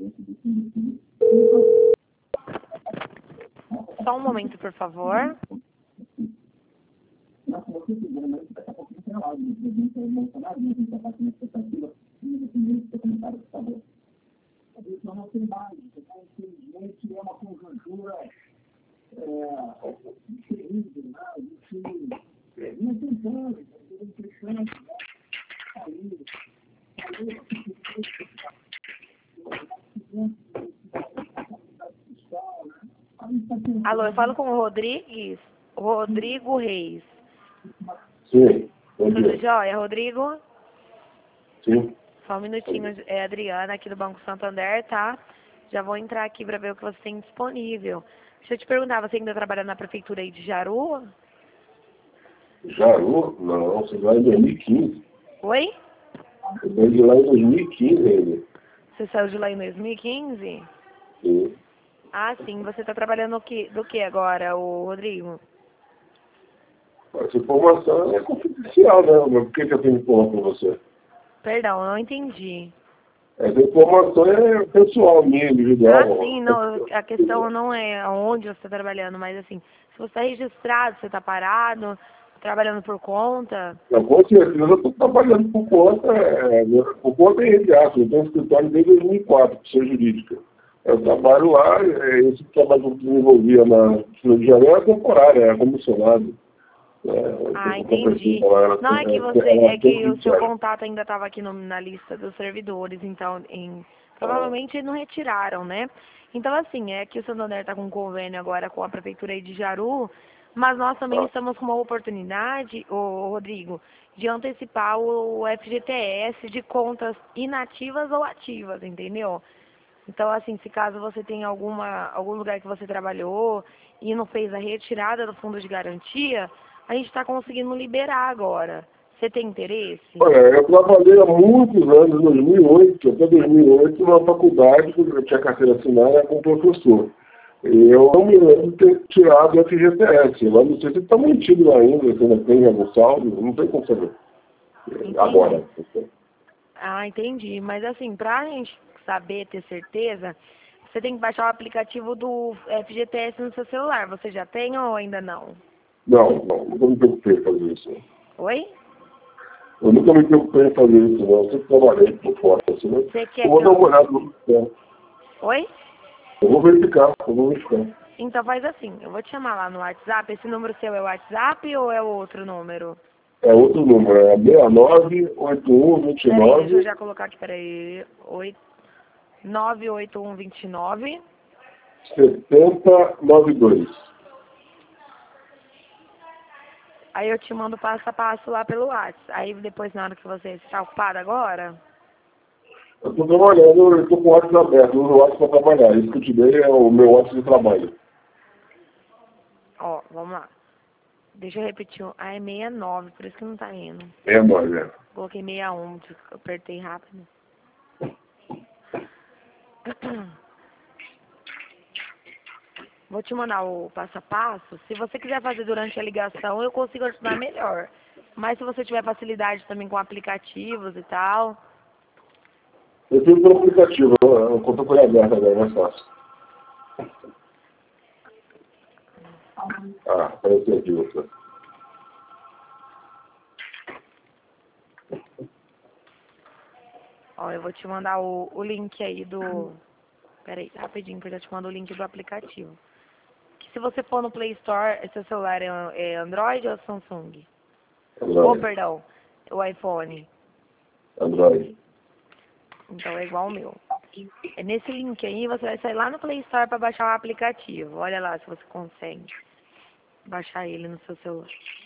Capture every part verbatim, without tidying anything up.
Só um momento, por favor. Alô, eu falo com o Rodrigues? Rodrigo Reis. Sim, bom Tudo dia. jóia, Rodrigo? Sim. Só um minutinho, é Adriana aqui do Banco Santander, tá? Já vou entrar aqui para ver o que você tem disponível. Deixa eu te perguntar, você ainda trabalha na prefeitura aí de Jaru? Jaru? Não, você vai em dois mil e quinze. Oi? Eu saí de lá em dois mil e quinze ainda. Você saiu de lá em dois mil e quinze? Sim. Ah, sim. Você está trabalhando no que, do que agora, o Rodrigo? Essa informação é confidencial, né? Mas por que, que eu tenho que falar com você? Perdão, não entendi. Essa informação é pessoal minha, individual. Ah, sim, não, a questão não é onde você está trabalhando, mas assim, se você está registrado, você está parado, trabalhando por conta. Não, com certeza eu estou trabalhando por conta, é, por conta entre aspas. Eu tenho um escritório desde dois mil e quatro, pessoa jurídica. Eu trabalho lá, é, esse trabalho que eu desenvolvia na Cidade de Janeiro é temporário, é comissionado. É, Ah, entendi. ela, Não, é que ela, você, ela é que o seu ela, contato ainda estava aqui no, na lista dos servidores, então em, provavelmente não retiraram, né? Então assim, é que o Santander está com um convênio agora com a prefeitura aí de Jaru, mas nós também estamos com uma oportunidade, ô, Rodrigo, de antecipar o F G T S de contas inativas ou ativas, entendeu? Então, assim, se caso você tem alguma, algum lugar que você trabalhou e não fez a retirada do fundo de garantia, a gente está conseguindo liberar agora. Você tem interesse? Olha, eu trabalhei há muitos anos, em dois mil e oito, até dois mil e oito, na faculdade, porque eu tinha carteira assinada com professor. E eu não me lembro de ter tirado o F G T S. Lá não sei se está mantido lá ainda, se ainda tem algum saldo, não tem como saber. Entendi. Agora. Ah, entendi. Mas assim, pra gente saber, ter certeza, você tem que baixar o aplicativo do F G T S no seu celular. Você já tem ou ainda não? Não, não, nunca me preocupei em fazer isso. Oi? Eu nunca me preocupei em fazer isso, não. Eu sempre trabalhei por fora, assim, né? Você quer Eu vou que dar uma eu... olhada no tempo. Oi? Eu vou verificar, eu vou verificar. Então faz assim, eu vou te chamar lá no WhatsApp. Esse número seu é o WhatsApp ou é outro número? É outro número, é seis nove oito um dois Peraí, deixa eu nove já colocar aqui, peraí. nove oito um dois nove. sete zero nove dois. Aí eu te mando passo a passo lá pelo WhatsApp. Aí depois, na hora que você está ocupado agora, Eu estou trabalhando, eu estou com o WhatsApp aberto, eu uso o WhatsApp para trabalhar. Isso que eu te dei é o meu WhatsApp de trabalho. ó, vamos lá. Deixa eu repetir. Ah, é sessenta e nove, por isso que não tá indo. É, mano, é. Coloquei sessenta e um, eu apertei rápido. Vou te mandar o passo a passo. Se você quiser fazer durante a ligação, eu consigo ajudar melhor. Mas se você tiver facilidade também com aplicativos e tal... Eu tenho pelo aplicativo, eu conto com ele aberto agora, é mais fácil. Ah, apareceu aqui você. Ó, eu vou te mandar o, o link aí do... Peraí, rapidinho, porque eu te mando o link do aplicativo. Que se você for no Play Store, seu celular é, é Android ou Samsung? Android. Oh, perdão, o iPhone. Android. Então é igual o meu. É nesse link aí, você vai sair lá no Play Store para baixar o aplicativo. Olha lá se você consegue baixar ele no seu celular.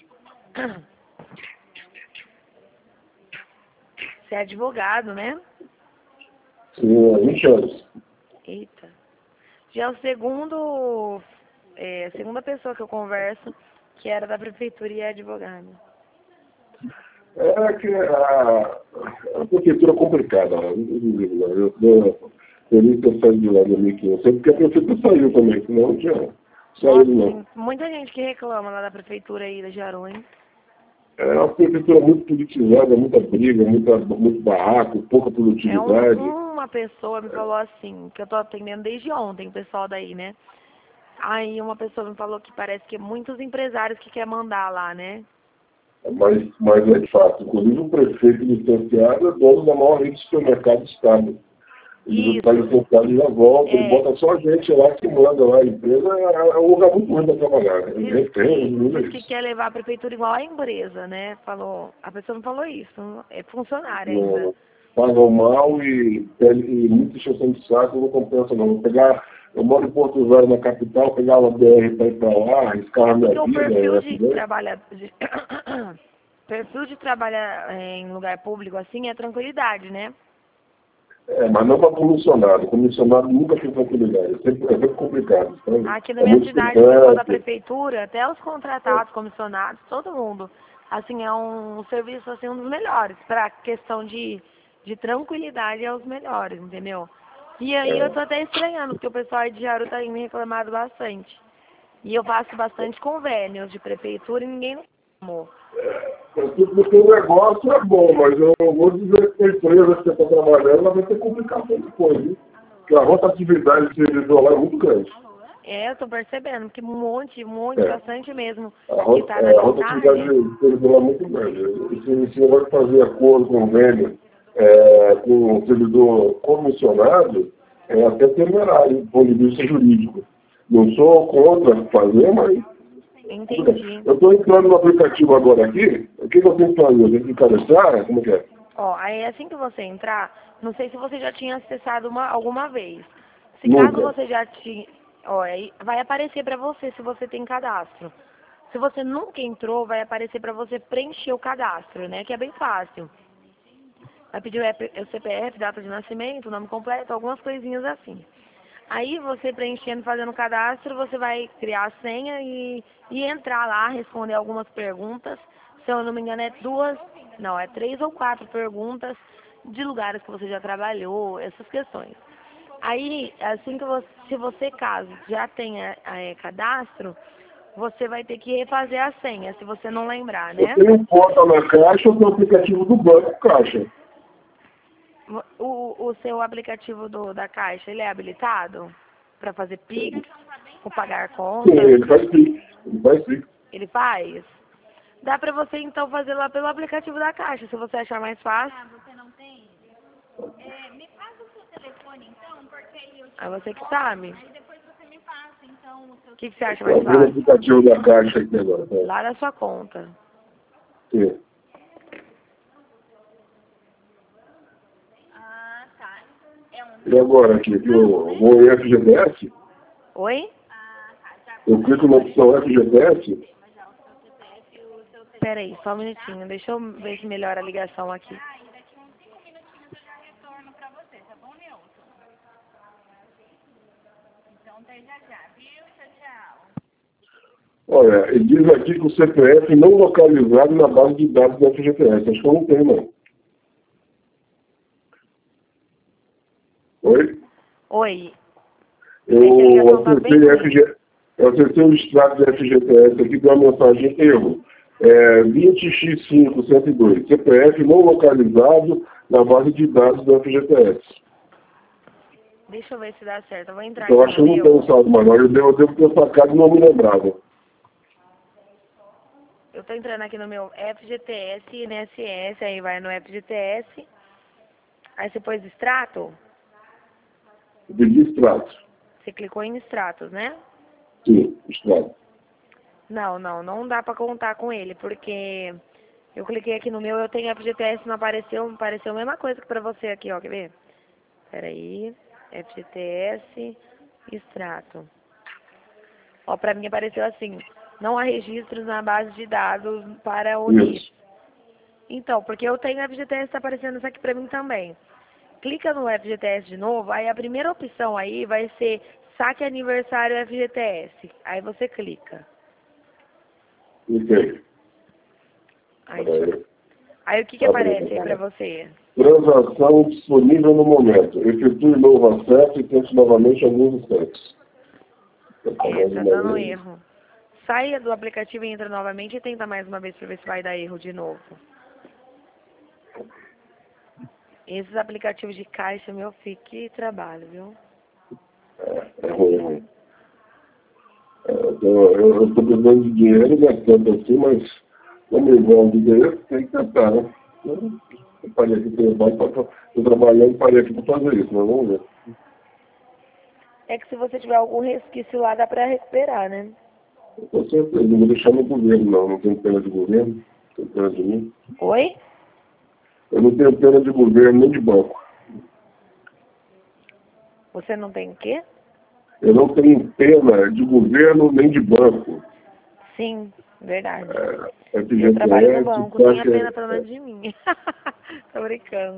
Você é advogado, né? Sim, há vinte anos. Eita. Já é o segundo, é, a segunda pessoa que eu converso que era da prefeitura e é advogada. É que a, a prefeitura é complicada. Né? Eu eu- eu nem ter saído de lá em dois mil e quinze. Eu sei porque a prefeitura saiu também, senão não tinha Nossa, saído não. tem muita gente que reclama lá da prefeitura aí da Jaru, hein? É uma prefeitura muito politizada, muita briga, muita, muito barraco, pouca É um, produtividade. uma uma pessoa me falou assim, que eu tô atendendo desde ontem, o pessoal daí, né? Aí uma pessoa me falou que parece que é muitos empresários que quer mandar lá, né? Mas, mas é de fato, inclusive o prefeito licenciado é dono da maior rede de supermercado do estado. Ele está licenciado e já volta, É. ele bota só a gente lá que manda lá, a empresa é, é um lugar muito ruim para trabalhar. Né? Diz que, Tem, diz que quer levar a prefeitura igual a empresa, né? Falou, a pessoa não falou isso, é funcionário ainda. Não, pagam mal e, e muita encheção de saco não compensa não. Vou pegar, eu moro em Porto Velho, na capital, pegar uma B R para ir para lá, arriscar a minha Porque o vida. perfil É, de trabalhar de, perfil de trabalhar em lugar público assim é tranquilidade, né? é, mas não para comissionado. Comissionado nunca tem tranquilidade. É sempre, é sempre complicado. Sabe? Aqui na É minha muito cidade, o pessoal da estudante. prefeitura, até os contratados, comissionados, todo mundo, assim, é um serviço assim um dos melhores. Para questão de, de tranquilidade é os melhores, entendeu? E aí eu tô até estranhando, porque o pessoal aí de Jaru tá me reclamado bastante. E eu faço bastante convênios de prefeitura e ninguém reclamou. Porque o negócio é bom, mas eu vou dizer que a empresa que você está trabalhando, ela vai ter complicação depois, viu? Porque a rotatividade de servidor lá é muito grande. É, eu tô percebendo que um monte, um monte, É. bastante mesmo, A, que ro tá na é, a rotatividade listagem. de servidor lá é muito grande. Se você vai fazer acordo, convênio é, com o servidor comissionado, é até temerário do ponto de vista jurídico. Não sou contra fazer, mas Entendi. eu estou entrando no aplicativo agora aqui. O que, que eu tenho que fazer? Eu tenho que cadastrar? Como é que é? Ó, aí assim que você entrar, não sei se você já tinha acessado uma, alguma vez. Se caso Nunca. você já tinha, ó, aí vai aparecer pra você se você tem cadastro. Se você nunca entrou, vai aparecer pra você preencher o cadastro, né? Que é bem fácil. Vai pedir o E P o C P F, data de nascimento, nome completo, algumas coisinhas assim. Aí você preenchendo, fazendo o cadastro, você vai criar a senha e, e entrar lá, responder algumas perguntas. Se eu não me engano, é duas, não, é três ou quatro perguntas de lugares que você já trabalhou, essas questões. Aí, assim que você, se você, caso já tenha é, cadastro, você vai ter que refazer a senha, se você não lembrar, Eu né? tenho conta na Caixa ou no aplicativo do banco Caixa. O, o seu aplicativo do, da Caixa, ele é habilitado para fazer Pix ou pagar Sim, conta? ele faz sim. Ele faz sim. Ele faz? Dá para você então fazer lá pelo aplicativo da Caixa, se você achar mais fácil. Ah, você não tem? É, me passa o seu telefone então, porque aí eu te É você que sabe. aí depois você me passa então o seu O que, que você acha Eu mais abri o fácil? aplicativo da Caixa aqui agora. Tá? Lá na sua conta. Sim. Ah, tá. É um E agora aqui, que eu vou em F G T S, Oi? Ah, tá. Já eu clico na opção F G T S, mas já o seu C P F e o seu telefone. Pera aí, só um minutinho. Deixa eu ver se melhora a ligação aqui. Ah, e daqui uns cinco minutinhos eu já retorno pra você, tá bom, Nilton? Então até já já, viu? Tchau, tchau. olha, ele diz aqui que o C P F não localizado na base de dados da F G T S. Acho que eu não tenho, não. Oi? Oi. Eu ligação tá acessei bem F G, eu acessei o extrato da F G T S aqui com a mensagem erro. É, vinte x cinco cento e dois, C P F não localizado na base de dados da F G T S. Deixa eu ver se dá certo. Eu vou entrar Então, aqui acho que no eu não tenho meu. saldo maior. Eu devo, eu devo ter sacado e não me lembrava. Eu tô entrando aqui no meu F G T S, I N S S, aí vai no F G T S. Aí você pôs extrato, Eu pedi extrato. você clicou em extratos, né? Sim, extrato. Não, não, não dá pra contar com ele, porque eu cliquei aqui no meu, eu tenho F G T S, não apareceu, apareceu a mesma coisa que pra você aqui, ó, quer ver? Peraí, F G T S, extrato. Ó, pra mim apareceu assim, não há registros na base de dados para unir. Isso. Então, porque eu tenho F G T S, tá aparecendo isso aqui pra mim também. Clica no F G T S de novo, aí a primeira opção aí vai ser saque aniversário F G T S. Aí você clica. Ok. Aí, deixa eu- aí o que que aparece aí pra você? Transação disponível no momento. Efetue novo acesso e tente novamente alguns instantes. É, tá dando erro. Saia do aplicativo e entra novamente e tenta mais uma vez pra ver se vai dar erro de novo. Esses aplicativos de caixa, meu filho, que trabalho, viu? É, é ruim, ruim. É, eu estou precisando de dinheiro, não é tanto assim, mas como eu envolvo dinheiro, tem que tentar, né? Eu, eu parei aqui estou trabalhando e parei aqui para fazer isso, mas vamos ver. É que se você tiver algum resquício lá, dá pra recuperar, né? Com certeza, não vou deixar no governo, não. Não tenho pena de governo, não tenho pena de mim. Oi? Eu não tenho pena de governo nem de banco. Você não tem o quê? Eu não tenho pena de governo nem de banco. Sim, verdade. É, Eu trabalho no F G T S, banco, tenha taxa... pena pelo menos de mim. Tô brincando.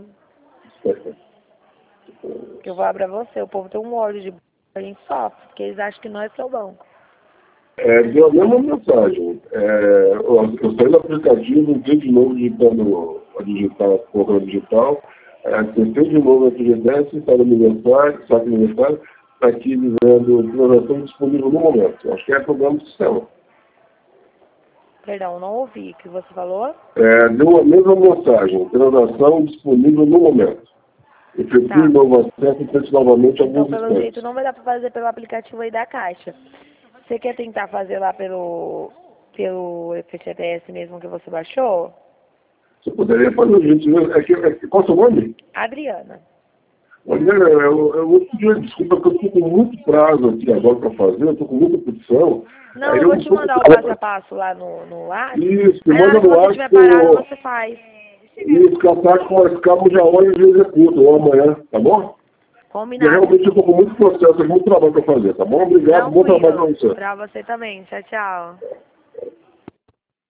Que eu vou abrir pra você, o povo tem um ódio de banco, a gente sofre, porque eles acham que nós é o banco. É, deu a mesma mensagem. É, eu, eu saí do aplicativo, entrei de novo digitando a digital, programa digital, é, tentei de novo a F G T S, está no aniversário, está no aniversário, está aqui dizendo transação disponível no momento. Acho que é problema do sistema. Perdão, não ouvi o que você falou. É, deu a mesma mensagem, transação disponível no momento. Efetue Tá. novo acesso e tente novamente Então, alguns pelo instantes. jeito, não vai dar pra fazer pelo aplicativo aí da Caixa. Você quer tentar fazer lá pelo, pelo F G T S mesmo que você baixou? Você poderia fazer o gentileza. É que, é que, qual é o seu nome? Adriana. Olha, eu, eu vou pedir desculpa porque eu estou com muito prazo aqui agora para fazer, eu estou com muita petição. Não, Aí eu vou te tô- mandar o passo a passo lá no, no WhatsApp. Isso, Aí na hora manda que no você ar estiver que parado, eu... você faz. Isso, que a tarde com as cabos já olha e executa, ou amanhã, tá bom? Porque Combinado. realmente eu estou com muito processo, muito trabalho para fazer, tá bom? Obrigado, bom trabalho para Tranquilo. você. Pra você também. Tchau, tchau.